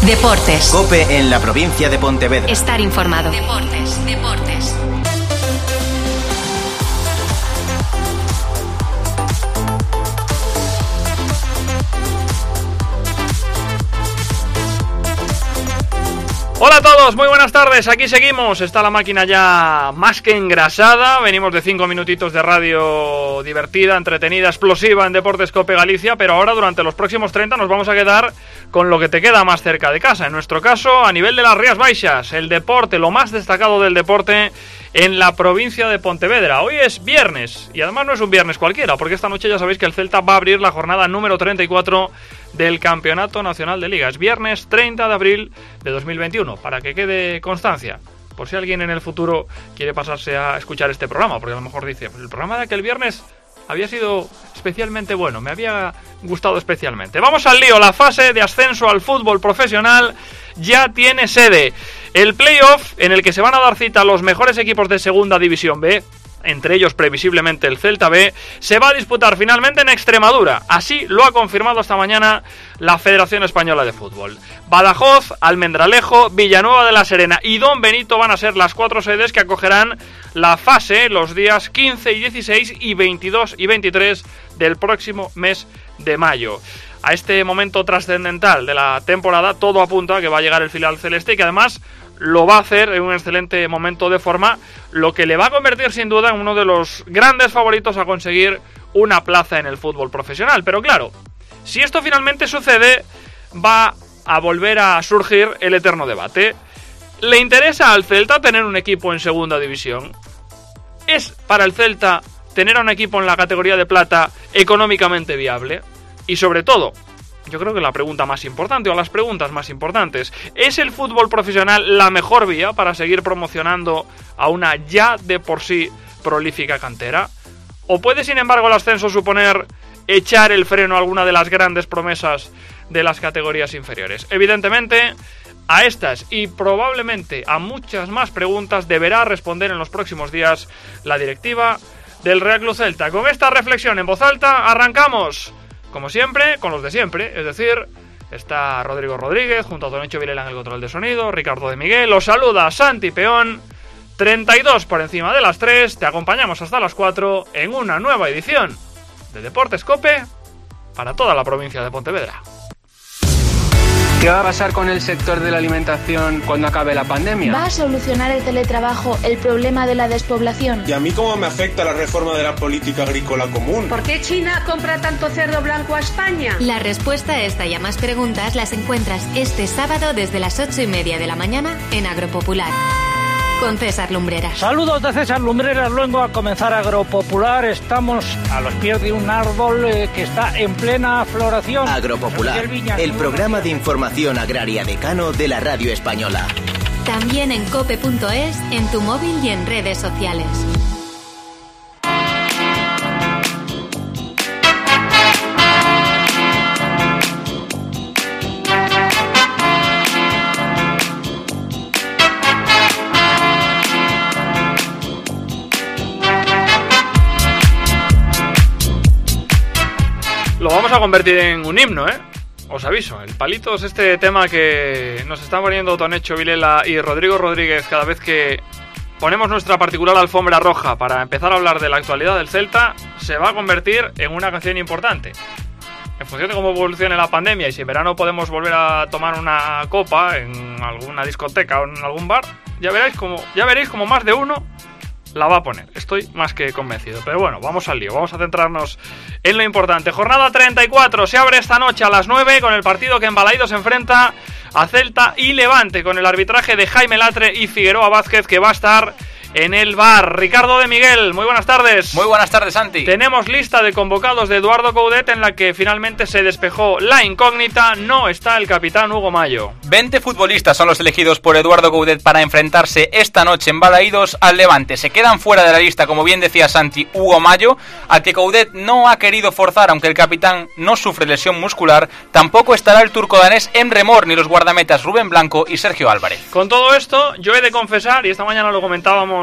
Deportes. COPE en la provincia de Pontevedra. Estar informado. Deportes. Hola a todos, muy buenas tardes, aquí seguimos, está la máquina ya más que engrasada, venimos de 5 minutitos de radio divertida, entretenida, explosiva en Deportes COPE Galicia, pero ahora durante los próximos 30 nos vamos a quedar con lo que te queda más cerca de casa, en nuestro caso a nivel de las Rías Baixas, el deporte, lo más destacado del deporte en la provincia de Pontevedra. Hoy es viernes, y además no es un viernes cualquiera, porque esta noche ya sabéis que el Celta va a abrir la jornada número 34 del Campeonato Nacional de Ligas. Viernes 30 de abril de 2021, para que quede constancia, por si alguien en el futuro quiere pasarse a escuchar este programa, porque a lo mejor dice, pues el programa de aquel viernes había sido especialmente bueno, me había gustado especialmente. Vamos al lío, la fase de ascenso al fútbol profesional ya tiene sede. El playoff, en el que se van a dar cita los mejores equipos de Segunda División B, entre ellos previsiblemente el Celta B, se va a disputar finalmente en Extremadura. Así lo ha confirmado esta mañana la Federación Española de Fútbol. Badajoz, Almendralejo, Villanueva de la Serena y Don Benito van a ser las 4 sedes que acogerán la fase los días 15 y 16 y 22 y 23 del próximo mes de mayo. A este momento trascendental de la temporada todo apunta a que va a llegar el filial celeste y que además lo va a hacer en un excelente momento de forma, lo que le va a convertir sin duda en uno de los grandes favoritos a conseguir una plaza en el fútbol profesional. Pero claro, si esto finalmente sucede, va a volver a surgir el eterno debate. ¿Le interesa al Celta tener un equipo en Segunda División? ¿Es para el Celta tener a un equipo en la categoría de plata económicamente viable? Y sobre todo, yo creo que la pregunta más importante, o las preguntas más importantes, ¿es el fútbol profesional la mejor vía para seguir promocionando a una ya de por sí prolífica cantera? ¿O puede, sin embargo, el ascenso suponer echar el freno a alguna de las grandes promesas de las categorías inferiores? Evidentemente, a estas y probablemente a muchas más preguntas deberá responder en los próximos días la directiva del Real Club Celta. Con esta reflexión en voz alta, arrancamos. Como siempre, con los de siempre, es decir, está Rodrigo Rodríguez, junto a Toncho Vilela en el control de sonido, Ricardo de Miguel, os saluda Santi Peón, 32 por encima de las 3, te acompañamos hasta las 4 en una nueva edición de Deportes COPE para toda la provincia de Pontevedra. ¿Qué va a pasar con el sector de la alimentación cuando acabe la pandemia? ¿Va a solucionar el teletrabajo el problema de la despoblación? ¿Y a mí cómo me afecta la reforma de la política agrícola común? ¿Por qué China compra tanto cerdo blanco a España? La respuesta a esta y a más preguntas las encuentras este sábado desde las 8:30 de la mañana en Agropopular, con César Lumbreras. Saludos de César Lumbreras, luego a comenzar Agropopular. Estamos a los pies de un árbol que está en plena floración. Agropopular, el programa de información agraria decano de la radio española. También en cope.es, en tu móvil y en redes sociales. Lo vamos a convertir en un himno, os aviso. El palito es este tema que nos están poniendo Tonecho Vilela y Rodrigo Rodríguez cada vez que ponemos nuestra particular alfombra roja para empezar a hablar de la actualidad del Celta. Se va a convertir en una canción importante. En función de cómo evolucione la pandemia y si en verano podemos volver a tomar una copa en alguna discoteca o en algún bar, ya veréis como más de uno la va a poner, estoy más que convencido. Pero bueno, vamos al lío, vamos a centrarnos en lo importante. Jornada 34, se abre esta noche a las 9 con el partido que en Balaídos se enfrenta a Celta y Levante, con el arbitraje de Jaime Latre y Figueroa Vázquez, que va a estar en el bar. Ricardo de Miguel, muy buenas tardes. Muy buenas tardes, Santi. Tenemos lista de convocados de Eduardo Coudet en la que finalmente se despejó la incógnita. No está el capitán Hugo Mayo. 20 futbolistas son los elegidos por Eduardo Coudet para enfrentarse esta noche en Balaídos al Levante. Se quedan fuera de la lista, como bien decía Santi, Hugo Mayo, al que Coudet no ha querido forzar, aunque el capitán no sufre lesión muscular. Tampoco estará el turco danés Emre Mor, ni los guardametas Rubén Blanco y Sergio Álvarez. Con todo esto, yo he de confesar, y esta mañana lo comentábamos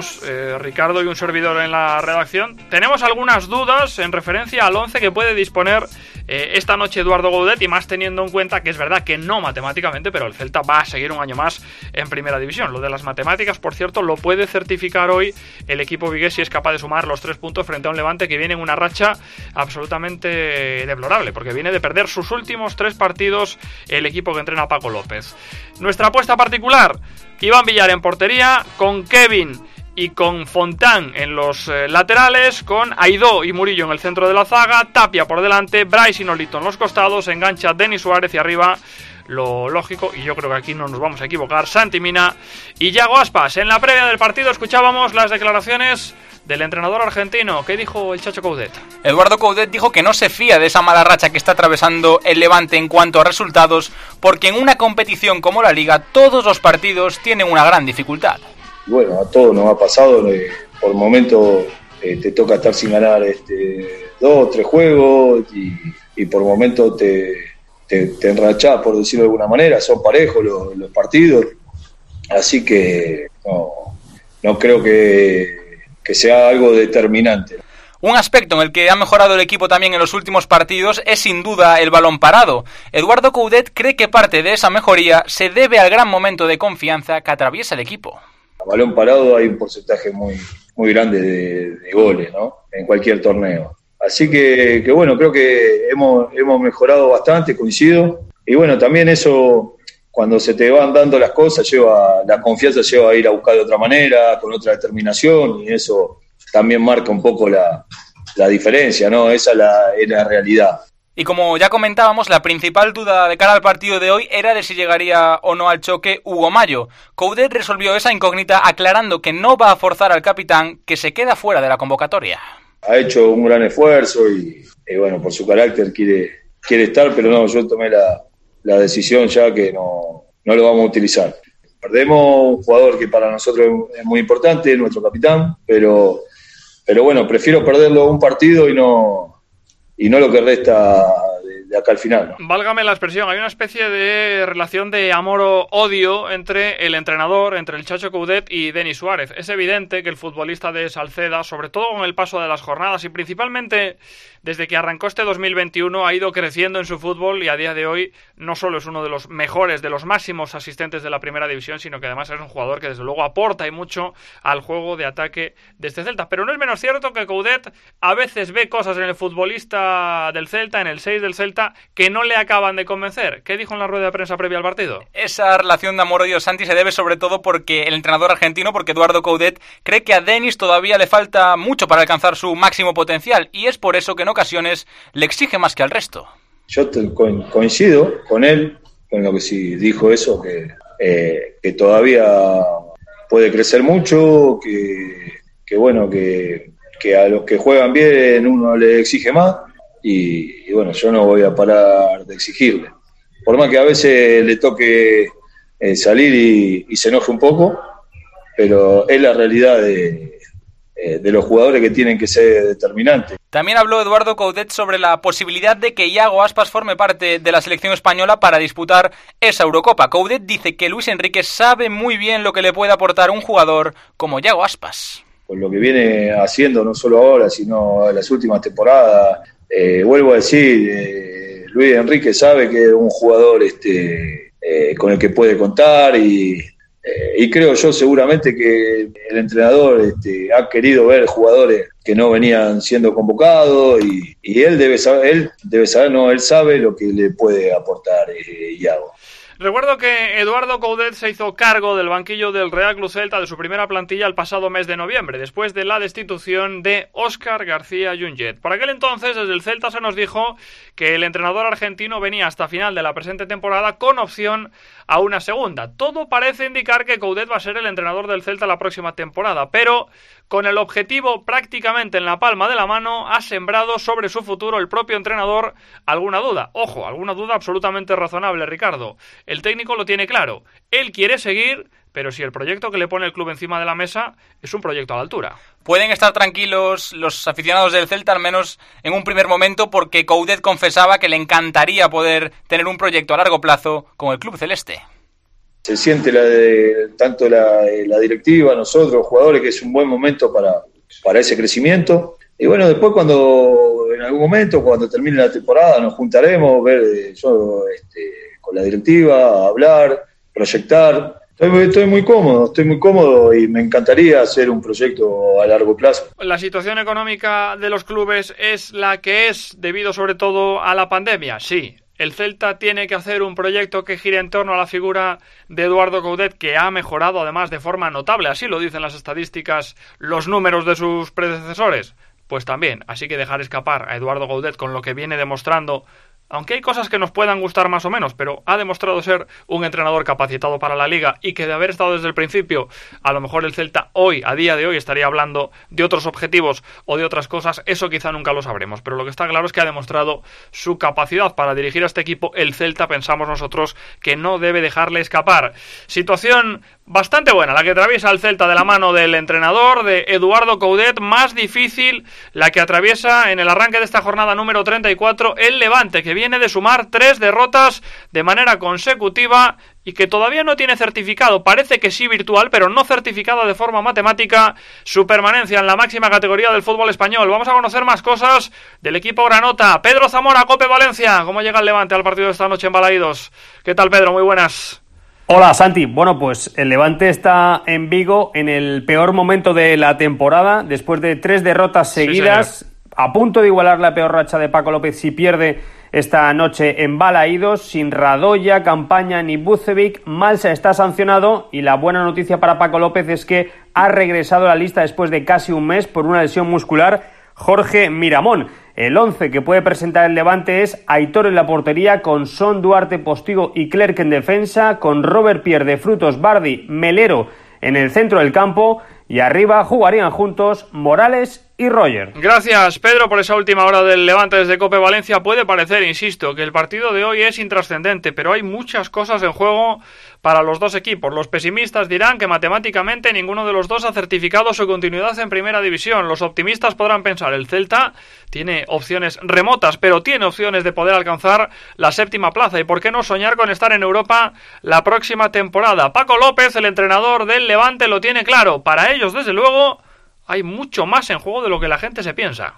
estamos Ricardo y un servidor en la redacción, tenemos algunas dudas en referencia al 11 que puede disponer esta noche Eduardo Coudet, y más teniendo en cuenta que es verdad que no matemáticamente, pero el Celta va a seguir un año más en primera división. Lo de las matemáticas, por cierto, lo puede certificar hoy el equipo vigués si es capaz de sumar los 3 puntos frente a un Levante que viene en una racha absolutamente deplorable, porque viene de perder sus últimos 3 partidos el equipo que entrena Paco López. Nuestra apuesta particular: Iván Villar en portería, con Kevin y con Fontán en los laterales, con Aidó y Murillo en el centro de la zaga, Tapia por delante, Bryce y Nolito en los costados, engancha Denis Suárez y arriba, lo lógico, y yo creo que aquí no nos vamos a equivocar, Santi Mina y Yago Aspas. En la previa del partido escuchábamos las declaraciones del entrenador argentino. ¿Qué dijo el Chacho Coudet? Eduardo Coudet dijo que no se fía de esa mala racha que está atravesando el Levante en cuanto a resultados, porque en una competición como la Liga todos los partidos tienen una gran dificultad. Bueno, a todos nos ha pasado, por momentos te toca estar sin ganar 2 o 3 juegos y por momentos te enrachás, por decirlo de alguna manera. Son parejos los partidos, así que no creo que sea algo determinante. Un aspecto en el que ha mejorado el equipo también en los últimos partidos es sin duda el balón parado. Eduardo Coudet cree que parte de esa mejoría se debe al gran momento de confianza que atraviesa el equipo. A balón parado hay un porcentaje muy grande de goles, ¿no? En cualquier torneo. Así que bueno, creo que hemos mejorado bastante, coincido. Y bueno, también eso, cuando se te van dando las cosas, la confianza lleva a ir a buscar de otra manera, con otra determinación, y eso también marca un poco la diferencia, ¿no? Esa es la realidad. Y como ya comentábamos, la principal duda de cara al partido de hoy era de si llegaría o no al choque Hugo Mallo. Coudet resolvió esa incógnita aclarando que no va a forzar al capitán, que se queda fuera de la convocatoria. Ha hecho un gran esfuerzo y bueno, por su carácter quiere estar, pero no, yo tomé la decisión ya que no lo vamos a utilizar. Perdemos un jugador que para nosotros es muy importante, nuestro capitán, pero bueno, prefiero perderlo un partido y no lo que resta de acá al final, ¿no? Válgame la expresión, hay una especie de relación de amor o odio entre el entrenador, entre el Chacho Coudet y Denis Suárez. Es evidente que el futbolista de Salceda, sobre todo con el paso de las jornadas y principalmente desde que arrancó este 2021, ha ido creciendo en su fútbol y a día de hoy no solo es uno de los mejores, de los máximos asistentes de la primera división, sino que además es un jugador que desde luego aporta y mucho al juego de ataque de este Celta. Pero no es menos cierto que Coudet a veces ve cosas en el futbolista del Celta, en el 6 del Celta, que no le acaban de convencer. ¿Qué dijo en la rueda de prensa previa al partido? Esa relación de amor-odio, Santi, se debe sobre todo porque el entrenador argentino, porque Eduardo Coudet, cree que a Denis todavía le falta mucho para alcanzar su máximo potencial, y es por eso que en ocasiones le exige más que al resto. Yo coincido con él, con lo que sí dijo eso, que todavía puede crecer mucho, que bueno, que a los que juegan bien uno le exige más, y bueno, yo no voy a parar de exigirle. Por más que a veces le toque salir y se enoje un poco, pero es la realidad de los jugadores que tienen que ser determinantes. También habló Eduardo Coudet sobre la posibilidad de que Yago Aspas forme parte de la selección española para disputar esa Eurocopa. Coudet dice que Luis Enrique sabe muy bien lo que le puede aportar un jugador como Yago Aspas. Con lo que viene haciendo, no solo ahora, sino en las últimas temporadas, vuelvo a decir, Luis Enrique sabe que es un jugador con el que puede contar y creo yo seguramente que el entrenador ha querido ver jugadores que no venían siendo convocados y él debe saber, él sabe lo que le puede aportar Iago. Recuerdo que Eduardo Coudet se hizo cargo del banquillo del Real Club Celta de su primera plantilla el pasado mes de noviembre, después de la destitución de Óscar García Junget. Por aquel entonces, desde el Celta se nos dijo que el entrenador argentino venía hasta final de la presente temporada con opción a una segunda. Todo parece indicar que Coudet va a ser el entrenador del Celta la próxima temporada, pero con el objetivo prácticamente en la palma de la mano, ha sembrado sobre su futuro el propio entrenador alguna duda. Ojo, alguna duda absolutamente razonable, Ricardo. El técnico lo tiene claro. Él quiere seguir, pero si el proyecto que le pone el club encima de la mesa es un proyecto a la altura. Pueden estar tranquilos los aficionados del Celta, al menos en un primer momento, porque Coudet confesaba que le encantaría poder tener un proyecto a largo plazo con el club celeste. Se siente tanto la directiva, nosotros, jugadores, que es un buen momento para ese crecimiento. Y bueno, después en algún momento, cuando termine la temporada, nos juntaremos, ver con la directiva, hablar, proyectar. Estoy muy cómodo y me encantaría hacer un proyecto a largo plazo. La situación económica de los clubes es la que es debido sobre todo a la pandemia, sí. El Celta tiene que hacer un proyecto que gire en torno a la figura de Eduardo Coudet, que ha mejorado además de forma notable, así lo dicen las estadísticas, los números de sus predecesores. Pues también, así que dejar escapar a Eduardo Coudet con lo que viene demostrando, aunque hay cosas que nos puedan gustar más o menos, pero ha demostrado ser un entrenador capacitado para la Liga y que de haber estado desde el principio, a lo mejor el Celta a día de hoy, estaría hablando de otros objetivos o de otras cosas, eso quizá nunca lo sabremos, pero lo que está claro es que ha demostrado su capacidad para dirigir a este equipo. El Celta, pensamos nosotros, que no debe dejarle escapar. Situación bastante buena la que atraviesa el Celta de la mano del entrenador, de Eduardo Coudet, más difícil la que atraviesa en el arranque de esta jornada número 34 el Levante, que viene de sumar 3 derrotas de manera consecutiva y que todavía no tiene certificado, parece que sí virtual, pero no certificado de forma matemática, su permanencia en la máxima categoría del fútbol español. Vamos a conocer más cosas del equipo granota. Pedro Zamora, COPE Valencia. ¿Cómo llega el Levante al partido de esta noche en Balaídos? ¿Qué tal, Pedro? Muy buenas. Hola, Santi. Bueno, pues el Levante está en Vigo en el peor momento de la temporada, después de 3 derrotas seguidas, a punto de igualar la peor racha de Paco López si pierde esta noche en Balaídos, sin Radoya, Campaña ni Bucevic. Malsa está sancionado y la buena noticia para Paco López es que ha regresado a la lista después de casi un mes por una lesión muscular Jorge Miramón. El 11 que puede presentar el Levante es Aitor en la portería, con Son, Duarte, Postigo y Clerc en defensa, con Robert Pierre de Frutos, Bardi, Melero en el centro del campo, y arriba jugarían juntos Morales y Roger. Gracias, Pedro, por esa última hora del Levante desde COPE Valencia. Puede parecer, insisto, que el partido de hoy es intrascendente, pero hay muchas cosas en juego para los dos equipos. Los pesimistas dirán que matemáticamente ninguno de los dos ha certificado su continuidad en Primera División. Los optimistas podrán pensar, el Celta tiene opciones remotas, pero tiene opciones de poder alcanzar la 7ª plaza. ¿Y por qué no soñar con estar en Europa la próxima temporada? Paco López, el entrenador del Levante, lo tiene claro. Para ellos, desde luego, hay mucho más en juego de lo que la gente se piensa.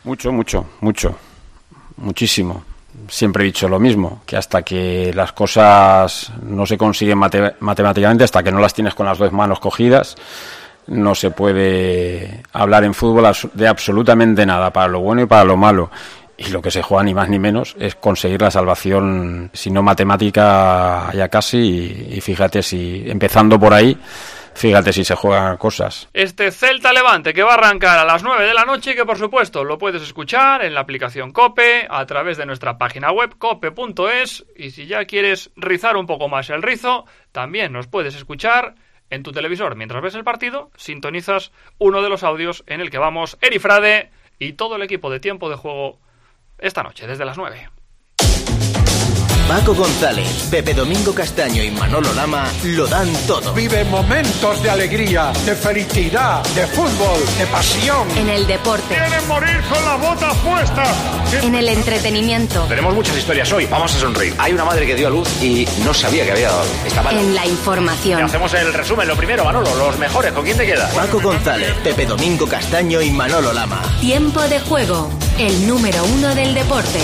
Muchísimo. Siempre he dicho lo mismo, que hasta que las cosas no se consiguen matemáticamente, hasta que no las tienes con las 2 manos cogidas, no se puede hablar en fútbol de absolutamente nada, para lo bueno y para lo malo. Y lo que se juega ni más ni menos es conseguir la salvación, si no matemática ya casi, y fíjate si, empezando por ahí, fíjate si se juegan cosas. Este Celta Levante que va a arrancar a las 9 de la noche y que por supuesto lo puedes escuchar en la aplicación COPE, a través de nuestra página web cope.es, y si ya quieres rizar un poco más el rizo, también nos puedes escuchar en tu televisor. Mientras ves el partido, sintonizas uno de los audios en el que vamos Eri Frade y todo el equipo de Tiempo de Juego esta noche desde las 9. Paco González, Pepe Domingo Castaño y Manolo Lama lo dan todo. Vive momentos de alegría, de felicidad, de fútbol, de pasión. En el deporte. ¡Quieren morir con la bota puesta! En el entretenimiento. Tenemos muchas historias hoy, vamos a sonreír. Hay una madre que dio a luz y no sabía que había dado a luz. Está mal. En la información. Hacemos el resumen, lo primero, Manolo, los mejores, ¿con quién te quedas? Paco González, Pepe Domingo Castaño y Manolo Lama. Tiempo de Juego, el número 1 del deporte.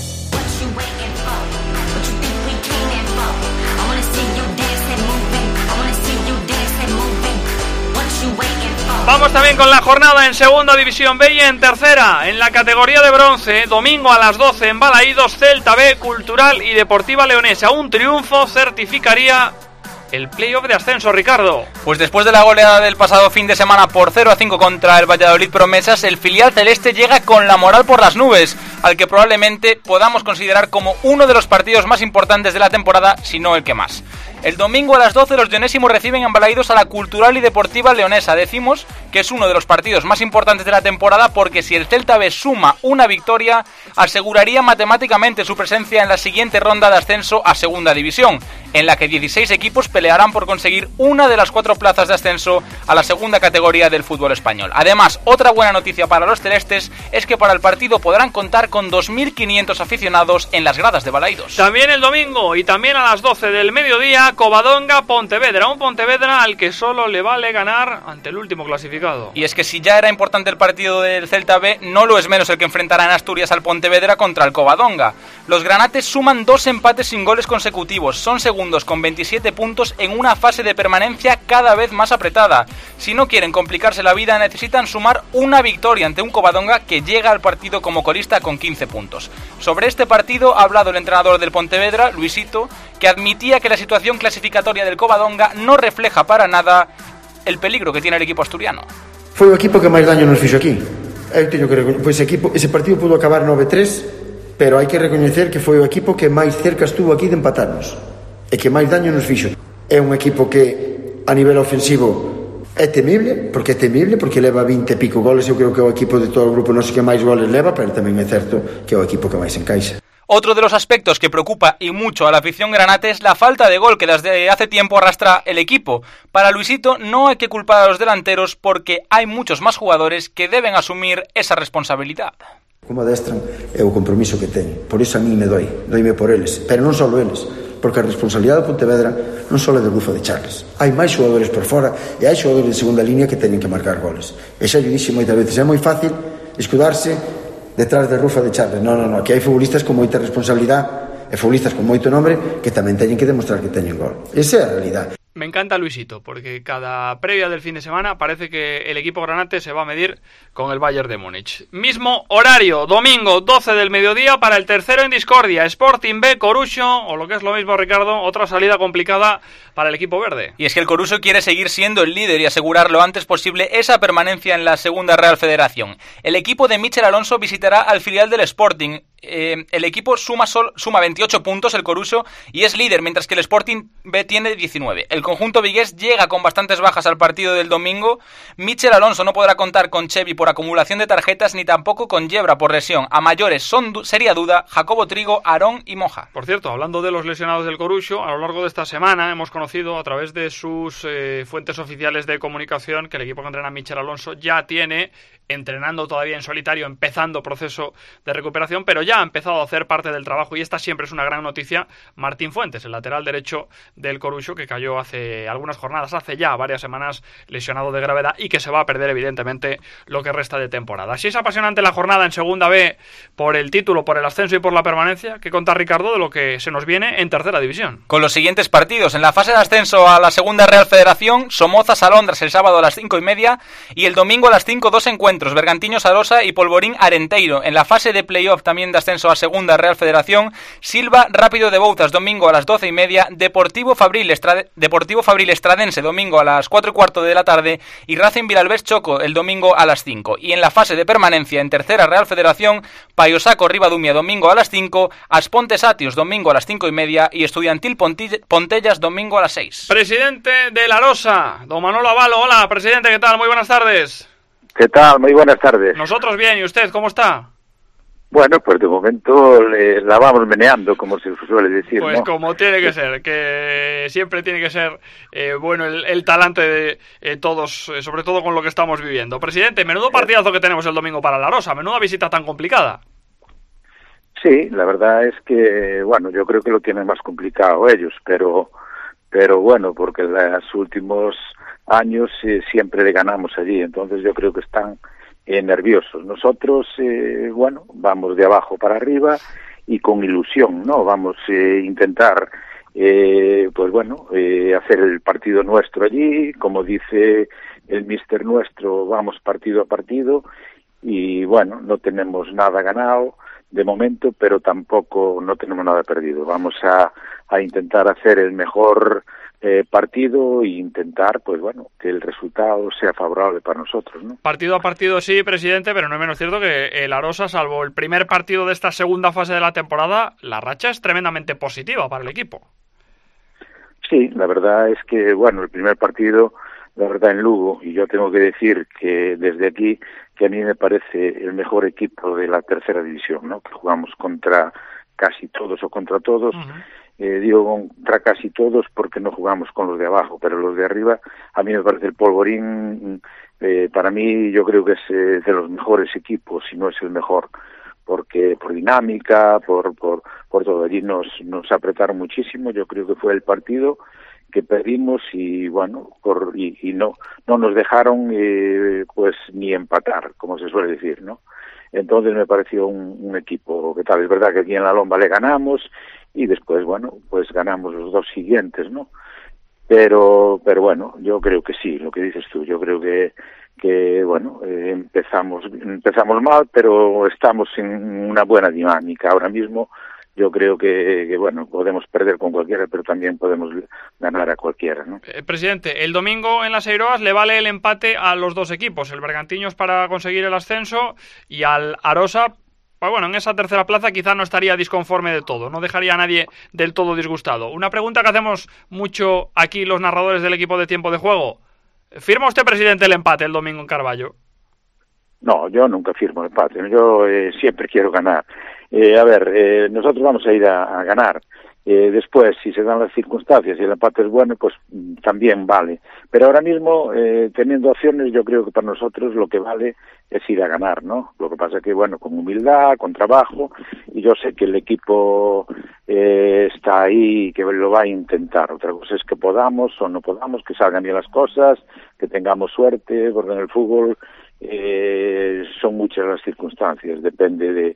Vamos también con la jornada en Segunda División B y en Tercera. En la categoría de bronce, domingo a las 12 en Balaídos, Celta B, Cultural y Deportiva Leonesa. Un triunfo certificaría el playoff de ascenso, Ricardo. Pues después de la goleada del pasado fin de semana por 0-5 contra el Valladolid Promesas, el filial celeste llega con la moral por las nubes, al que probablemente podamos considerar como uno de los partidos más importantes de la temporada, si no el que más. El domingo a las 12 los leonésimos reciben en Balaídos a la Cultural y Deportiva Leonesa. Decimos que es uno de los partidos más importantes de la temporada porque si el Celta B suma una victoria, aseguraría matemáticamente su presencia en la siguiente ronda de ascenso a Segunda División, en la que 16 equipos pelearán por conseguir una de las 4 plazas de ascenso a la segunda categoría del fútbol español. Además, otra buena noticia para los celestes es que para el partido podrán contar con 2.500 aficionados en las gradas de Balaídos. También el domingo y también a las 12 del mediodía, mañana Covadonga-Pontevedra, un Pontevedra al que solo le vale ganar ante el último clasificado. Y es que si ya era importante el partido del Celta B, no lo es menos el que enfrentará en Asturias al Pontevedra contra el Covadonga. Los granates suman 2 empates sin goles consecutivos, son segundos con 27 puntos en una fase de permanencia cada vez más apretada. Si no quieren complicarse la vida, necesitan sumar una victoria ante un Covadonga que llega al partido como colista con 15 puntos. Sobre este partido ha hablado el entrenador del Pontevedra, Luisito, que admitía que la situación clasificatoria del Covadonga no refleja para nada el peligro que tiene el equipo asturiano. Foi o equipo que máis daño nos fixo aquí. Eu teño que recoñecer, ese partido pudo acabar 9-3, pero hai que recoñecer que foi o equipo que máis cerca estuvo aquí de empatarnos e que máis daño nos fixo. É un equipo que a nivel ofensivo é temible, porque leva 20 e pico goles. Eu creo que é o equipo de todo o grupo non sei que máis goles leva, pero tamén é certo que é o equipo que máis encaixa. Otro de los aspectos que preocupa y mucho a la afición granate es la falta de gol que desde hace tiempo arrastra el equipo. Para Luisito no hay que culpar a los delanteros porque hay muchos más jugadores que deben asumir esa responsabilidad. Como adestran é o compromiso que teñen, por iso a mí me doime por eles, pero non só eles, porque a responsabilidade do Pontevedra non só é do Bufo de Charles. Hai máis xogadores por fora e hai xogadores de segunda línea que teñen que marcar goles. E xa lle dixo moitas veces, é moi fácil escudarse detrás de Rufa de Charles. No, aquí hai futbolistas con moita responsabilidade e futbolistas con moito nombre que tamén teñen que demostrar que teñen gol. Esa é a realidade. Me encanta Luisito, porque cada previa del fin de semana parece que el equipo granate se va a medir con el Bayern de Múnich. Mismo horario, domingo 12 del mediodía para el tercero en discordia, Sporting B, Coruxo, o lo que es lo mismo, Ricardo, otra salida complicada para el equipo verde. Y es que el Coruxo quiere seguir siendo el líder y asegurar lo antes posible esa permanencia en la segunda Real Federación. El equipo de Michel Alonso visitará al filial del Sporting. El equipo suma 28 puntos, el Coruxo, y es líder, mientras que el Sporting B tiene 19. El conjunto vigués llega con bastantes bajas al partido del domingo. Michel Alonso no podrá contar con Chevy por acumulación de tarjetas ni tampoco con Yebra por lesión. A mayores seria duda Jacobo Trigo, Aarón y Moja. Por cierto, hablando de los lesionados del Coruxo, a lo largo de esta semana hemos conocido a través de sus fuentes oficiales de comunicación que el equipo que entrena Michel Alonso ya tiene, entrenando todavía en solitario, empezando proceso de recuperación, pero ya ha empezado a hacer parte del trabajo, y esta siempre es una gran noticia, Martín Fuentes, el lateral derecho del Coruxo, que cayó hace algunas jornadas, hace ya varias semanas, lesionado de gravedad, y que se va a perder evidentemente lo que resta de temporada. Así es apasionante la jornada en Segunda B por el título, por el ascenso y por la permanencia. ¿Qué contar, Ricardo, de lo que se nos viene en Tercera División? Con los siguientes partidos: en la fase de ascenso a la Segunda Real Federación, Somoza-Salondras el sábado a las 5:30 y el domingo a las 5 2 encuentros, Bergantiños-Arosa y Polvorín-Arenteiro. En la fase de playoff también de ascenso a Segunda Real Federación, Silva-Rápido de Bouzas domingo a las 12:30, Deportivo Fabril Estradense domingo a las 4:15 de la tarde y Racing Vilalbés Choco el domingo a las 5. Y en la fase de permanencia en Tercera Real Federación, Payosaco Ribadumia domingo a las 5, Asponte Satios domingo a las 5:30 y Estudiantil Pontellas domingo a las 6. Presidente de la Arosa, don Manolo Avalo. Hola, presidente, ¿qué tal? Muy buenas tardes. ¿Qué tal? Muy buenas tardes. Nosotros bien, ¿y usted cómo está? Bueno, pues de momento la vamos meneando, como se suele decir, pues ¿no? Como tiene que ser, que siempre tiene que ser bueno el talante de todos, sobre todo con lo que estamos viviendo. Presidente, menudo partidazo que tenemos el domingo para la Arosa, menuda visita tan complicada. Sí, la verdad es que, bueno, yo creo que lo tienen más complicado ellos, pero bueno, porque en los últimos años siempre le ganamos allí, entonces yo creo que están nerviosos. Nosotros, bueno, vamos de abajo para arriba y con ilusión, ¿no? Vamos a intentar, pues bueno, hacer el partido nuestro allí, como dice el míster nuestro, vamos partido a partido y bueno, no tenemos nada ganado de momento, pero tampoco no tenemos nada perdido. Vamos a intentar hacer el mejor partido e intentar, pues bueno, que el resultado sea favorable para nosotros, ¿no? Partido a partido sí, presidente, pero no es menos cierto que el Arosa, salvo el primer partido de esta segunda fase de la temporada, la racha es tremendamente positiva para el equipo. Sí, la verdad es que, bueno, el primer partido, la verdad, en Lugo, y yo tengo que decir que desde aquí, que a mí me parece el mejor equipo de la Tercera División, ¿no? Que jugamos contra casi todos o contra todos. Digo contra casi todos porque no jugamos con los de abajo, pero los de arriba, a mí me parece el Polvorín, para mí yo creo que es de los mejores equipos, si no es el mejor, porque por dinámica, por todo, allí nos apretaron muchísimo. Yo creo que fue el partido perdimos y bueno, y no nos dejaron pues ni empatar, como se suele decir, ¿no? Entonces me pareció un equipo que tal. Es verdad que aquí en la Lomba le ganamos y después, bueno, pues ganamos los 2 siguientes, ¿no? Pero bueno, yo creo que sí, lo que dices tú, yo creo que bueno, empezamos mal, pero estamos en una buena dinámica ahora mismo. Yo creo que bueno, podemos perder con cualquiera, pero también podemos ganar a cualquiera, ¿no? Presidente, el domingo en las Eiroas le vale el empate a los 2 equipos, el Bergantiños para conseguir el ascenso y al Arosa, pues bueno, en esa tercera plaza quizá no estaría disconforme de todo, no dejaría a nadie del todo disgustado. Una pregunta que hacemos mucho aquí los narradores del equipo de Tiempo de Juego: ¿firma usted, presidente, el empate el domingo en Carballo? No, yo nunca firmo el empate, yo siempre quiero ganar. A ver, nosotros vamos a ir a ganar. Después, si se dan las circunstancias y el empate es bueno, pues también vale. Pero ahora mismo, teniendo opciones, yo creo que para nosotros lo que vale es ir a ganar, ¿no? Lo que pasa es que, bueno, con humildad, con trabajo, y yo sé que el equipo está ahí y que lo va a intentar. Otra cosa es que podamos o no podamos, que salgan bien las cosas, que tengamos suerte, porque en el fútbol son muchas las circunstancias, depende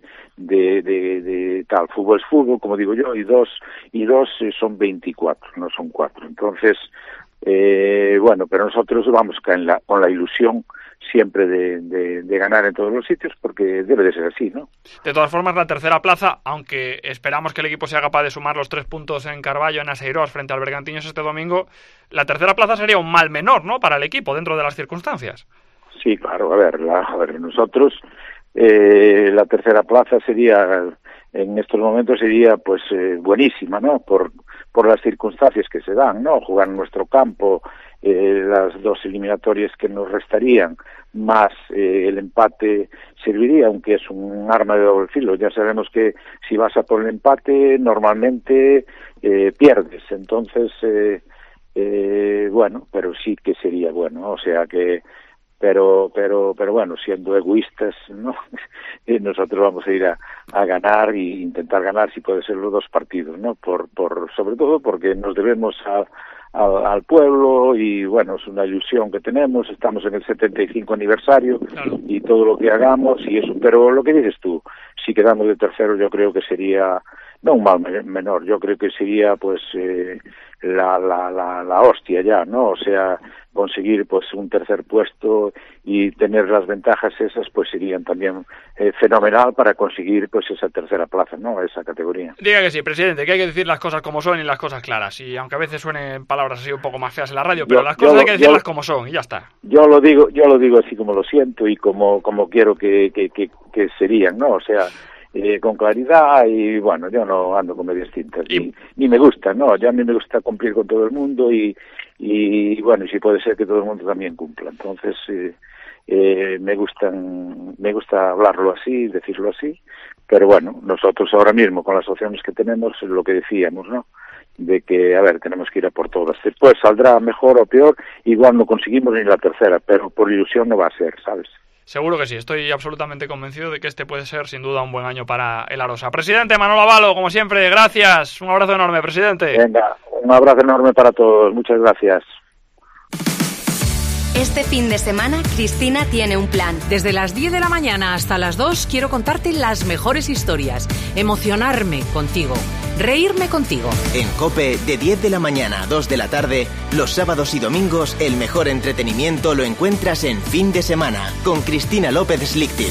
de tal. Fútbol es fútbol, como digo yo, y dos son 24, no son 4. Entonces, bueno, pero nosotros vamos con la ilusión siempre de ganar en todos los sitios, porque debe de ser así, ¿no? De todas formas, la tercera plaza, aunque esperamos que el equipo sea capaz de sumar los 3 puntos en Carballo, en Aseiroas, frente al Bergantiños este domingo, la tercera plaza sería un mal menor, ¿no?, para el equipo, dentro de las circunstancias. Sí, claro, a ver, nosotros la tercera plaza sería, en estos momentos sería pues buenísima, ¿no? Por las circunstancias que se dan, ¿no? Jugar en nuestro campo, las 2 eliminatorias que nos restarían, más el empate serviría, aunque es un arma de doble filo. Ya sabemos que si vas a por el empate, normalmente pierdes. Entonces, bueno, pero sí que sería bueno, o sea que pero bueno, siendo egoístas, ¿no? Nosotros vamos a ir a ganar y intentar ganar, si puede ser, los 2 partidos, ¿no? Sobre todo porque nos debemos al pueblo y bueno, es una ilusión que tenemos, estamos en el 75 aniversario, claro, y todo lo que hagamos y eso, pero lo que dices tú, si quedamos de tercero, yo creo que sería no un mal menor, yo creo que sería pues la hostia ya, ¿no? O sea, conseguir pues un tercer puesto y tener las ventajas esas, pues serían también fenomenal para conseguir pues esa tercera plaza, ¿no? Esa categoría. Diga que sí, presidente, que hay que decir las cosas como son y las cosas claras, y aunque a veces suenen palabras así un poco más feas en la radio, pero las cosas hay que decirlas como son y ya está. Yo lo digo así como lo siento y como quiero que serían, ¿no? O sea, con claridad, y bueno, yo no ando con medias tintas, ni me gusta, ¿no? Ya a mí me gusta cumplir con todo el mundo y bueno, y si puede ser que todo el mundo también cumpla. Entonces, me gusta hablarlo así, decirlo así, pero bueno, nosotros ahora mismo con las opciones que tenemos, es lo que decíamos, ¿no? De que, a ver, tenemos que ir a por todas. Después saldrá mejor o peor, igual no conseguimos ni la tercera, pero por ilusión no va a ser, ¿sabes? Seguro que sí, estoy absolutamente convencido de que este puede ser sin duda un buen año para el Arosa. Presidente Manolo Avalo, como siempre, gracias, un abrazo enorme, presidente. Venga, un abrazo enorme para todos, muchas gracias. Este fin de semana, Cristina tiene un plan. Desde las 10 de la mañana hasta las 2 quiero contarte las mejores historias, emocionarme contigo, reírme contigo. En COPE, de 10 de la mañana a 2 de la tarde, los sábados y domingos, el mejor entretenimiento lo encuentras en Fin de Semana, con Cristina López Slichting.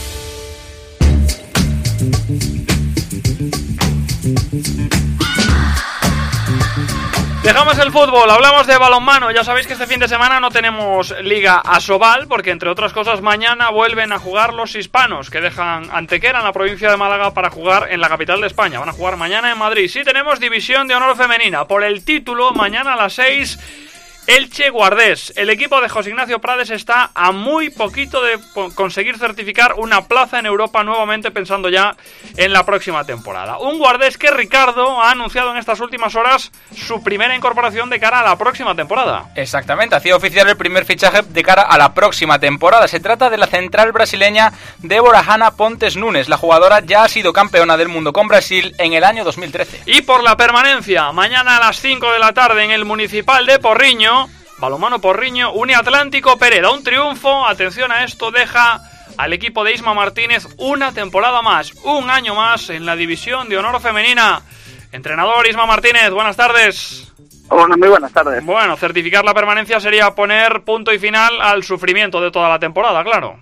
Dejamos el fútbol, hablamos de balonmano. Ya sabéis que este fin de semana no tenemos Liga Asobal, porque entre otras cosas mañana vuelven a jugar los hispanos, que dejan Antequera en la provincia de Málaga para jugar en la capital de España. Van a jugar mañana en Madrid. Sí tenemos División de Honor Femenina por el título, mañana a las 6 Elche-Guardés. El equipo de José Ignacio Prades está a muy poquito de conseguir certificar una plaza en Europa nuevamente, pensando ya en la próxima temporada. Un Guardés que Ricardo ha anunciado en estas últimas horas su primera incorporación de cara a la próxima temporada. Exactamente, hacía oficial el primer fichaje de cara a la próxima temporada. Se trata de la central brasileña Débora Hanna Pontes Nunes. La jugadora ya ha sido campeona del mundo con Brasil en el año 2013. Y por la permanencia, mañana a las 5 de la tarde en el Municipal de Porriño, Balonmano Porriño, Uniatlántico Pereda. Un triunfo, atención a esto, deja al equipo de Isma Martínez una temporada más, un año más en la División de Honor Femenina. Entrenador Isma Martínez, buenas tardes. Hola, muy buenas tardes. Bueno, certificar la permanencia sería poner punto y final al sufrimiento de toda la temporada, claro.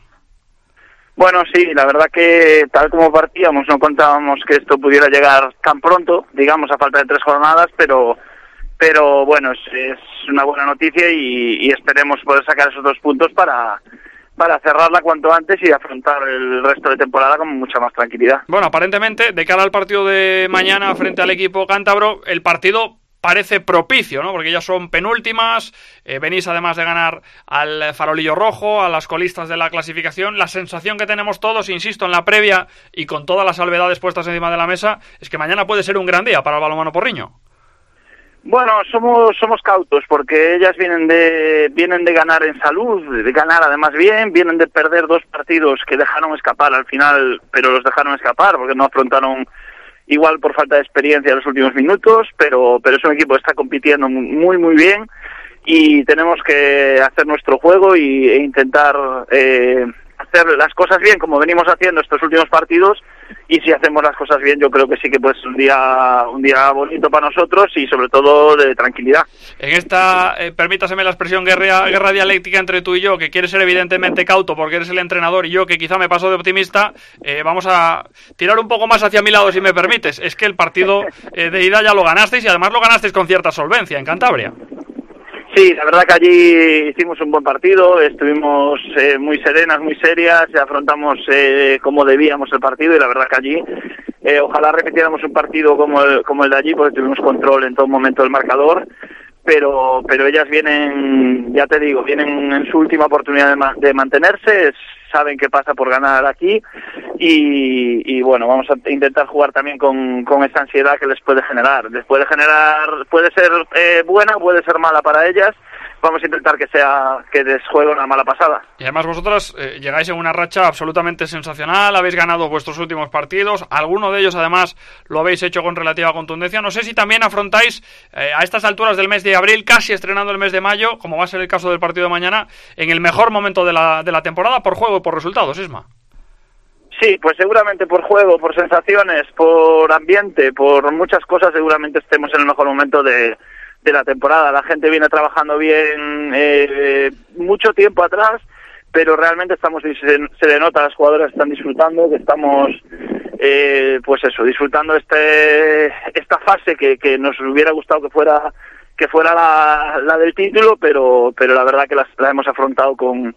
Bueno, sí, la verdad que tal como partíamos no contábamos que esto pudiera llegar tan pronto, digamos a falta de 3 jornadas, pero bueno, es una buena noticia y esperemos poder sacar esos 2 puntos para cerrarla cuanto antes y afrontar el resto de temporada con mucha más tranquilidad. Bueno, aparentemente, de cara al partido de mañana frente al equipo cántabro, el partido parece propicio, ¿no? Porque ya son penúltimas, venís además de ganar al Farolillo Rojo, a las colistas de la clasificación. La sensación que tenemos todos, insisto, en la previa y con todas las salvedades puestas encima de la mesa, es que mañana puede ser un gran día para el balonmano porriño. Bueno, somos cautos porque ellas vienen de ganar en salud, de ganar además bien, vienen de perder 2 partidos que dejaron escapar al final, pero los dejaron escapar porque no afrontaron, igual por falta de experiencia en los últimos minutos, pero es un equipo que está compitiendo muy muy bien y tenemos que hacer nuestro juego e intentar hacer las cosas bien como venimos haciendo estos últimos partidos, y si hacemos las cosas bien yo creo que sí que puede ser un día bonito para nosotros y sobre todo de tranquilidad. En esta, permítaseme la expresión, guerra dialéctica entre tú y yo, que quieres ser evidentemente cauto porque eres el entrenador y yo que quizá me paso de optimista, vamos a tirar un poco más hacia mi lado si me permites. Es que el partido de ida ya lo ganasteis y además lo ganasteis con cierta solvencia en Cantabria. Sí, la verdad que allí hicimos un buen partido, estuvimos muy serenas, muy serias, afrontamos como debíamos el partido y la verdad que allí ojalá repitiéramos un partido como el de allí porque tuvimos control en todo momento del marcador, pero ellas vienen, ya te digo, vienen en su última oportunidad de mantenerse, saben que pasa por ganar aquí y bueno, vamos a intentar jugar también con esa ansiedad que les puede generar. Puede ser buena, puede ser mala para ellas. Vamos a intentar que les juegue una mala pasada. Y además vosotras llegáis en una racha absolutamente sensacional, habéis ganado vuestros últimos partidos, alguno de ellos además lo habéis hecho con relativa contundencia. No sé si también afrontáis a estas alturas del mes de abril, casi estrenando el mes de mayo, como va a ser el caso del partido de mañana, en el mejor momento de la temporada por juego y por resultados, Isma. Sí, pues seguramente por juego, por sensaciones, por ambiente, por muchas cosas seguramente estemos en el mejor momento de la temporada. La gente viene trabajando bien mucho tiempo atrás, pero realmente se le nota, las jugadoras están disfrutando, que estamos disfrutando esta fase que nos hubiera gustado que fuera la del título, pero la verdad que la hemos afrontado con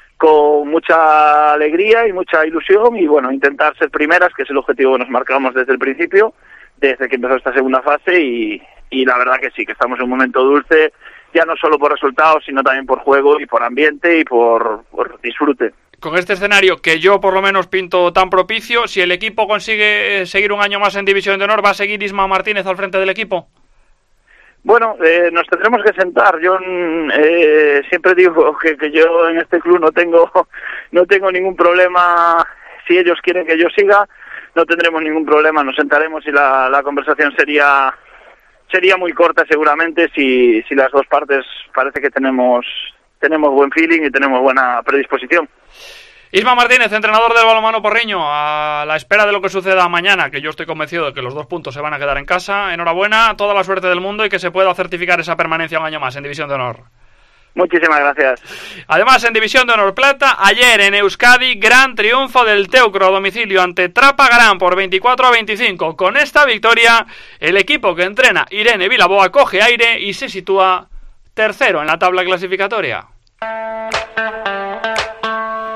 mucha alegría y mucha ilusión y bueno, intentar ser primeras, que es el objetivo que nos marcamos desde el principio, desde que empezó esta segunda fase y la verdad que sí, que estamos en un momento dulce, ya no solo por resultados, sino también por juego y por ambiente y por disfrute. Con este escenario que yo por lo menos pinto tan propicio, si el equipo consigue seguir un año más en División de Honor, ¿va a seguir Isma Martínez al frente del equipo? Bueno, nos tendremos que sentar. Yo siempre digo que yo en este club no tengo ningún problema. Si ellos quieren que yo siga, no tendremos ningún problema. Nos sentaremos y la conversación sería muy corta seguramente si las dos partes parece que tenemos buen feeling y tenemos buena predisposición. Isma Martínez, entrenador del balonmano porriño, a la espera de lo que suceda mañana, que yo estoy convencido de que los 2 puntos se van a quedar en casa. Enhorabuena, toda la suerte del mundo y que se pueda certificar esa permanencia un año más en División de Honor. Muchísimas gracias. Además, en División de Honor Plata, ayer en Euskadi, gran triunfo del Teucro a domicilio ante Trapagaran por 24-25. Con esta victoria, el equipo que entrena Irene Vilaboa coge aire y se sitúa tercero en la tabla clasificatoria.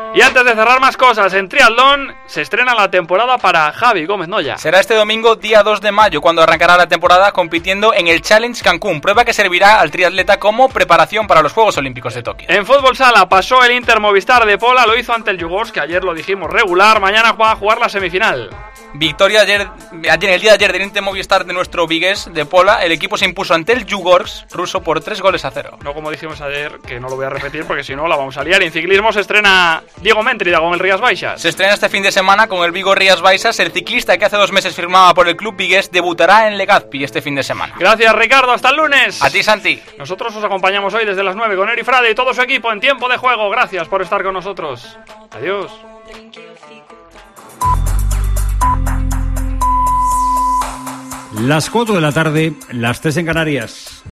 Y antes de cerrar más cosas, en triatlón se estrena la temporada para Javi Gómez Noya. Será este domingo, día 2 de mayo, cuando arrancará la temporada compitiendo en el Challenge Cancún, prueba que servirá al triatleta como preparación para los Juegos Olímpicos de Tokio. En fútbol sala pasó el Inter Movistar de Pola, lo hizo ante el Yugors, que ayer lo dijimos regular, mañana va a jugar la semifinal. Victoria el día de ayer del Inter Movistar de nuestro Vigués de Pola, el equipo se impuso ante el Yugors ruso por 3-0. No como dijimos ayer, que no lo voy a repetir porque si no la vamos a liar. En ciclismo se estrena Diego Méntrida con el Rías Baixas. Se estrena este fin de semana con el Vigo Rías Baixas. El ciclista que hace 2 meses firmaba por el club vigués debutará en Legazpi este fin de semana. Gracias, Ricardo, hasta el lunes. A ti, Santi. Nosotros os acompañamos hoy desde las 9 con Eri Frade y todo su equipo en Tiempo de Juego. Gracias por estar con nosotros. Adiós. Las 4 de la tarde, las 3 en Canarias.